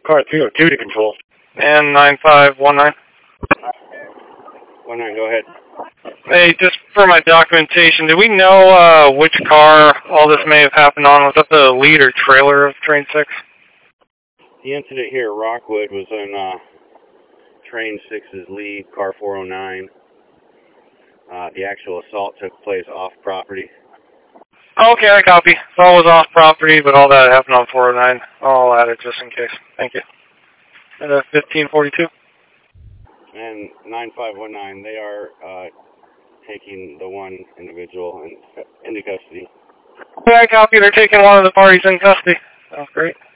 car 302 to control. And 9519. 19, go ahead. Hey, just for my documentation, do we know which car all this may have happened on? Was that the lead or trailer of Train 6? The incident here at Rockwood was on Train 6's lead, car 409. The actual assault took place off property. Okay, I copy. So it was off property, but all that happened on 409. I'll add it just in case. Thank you. And 1542. And 9519, they are taking the one individual into custody. Yeah, I copy. They're taking one of the parties in custody. Sounds great.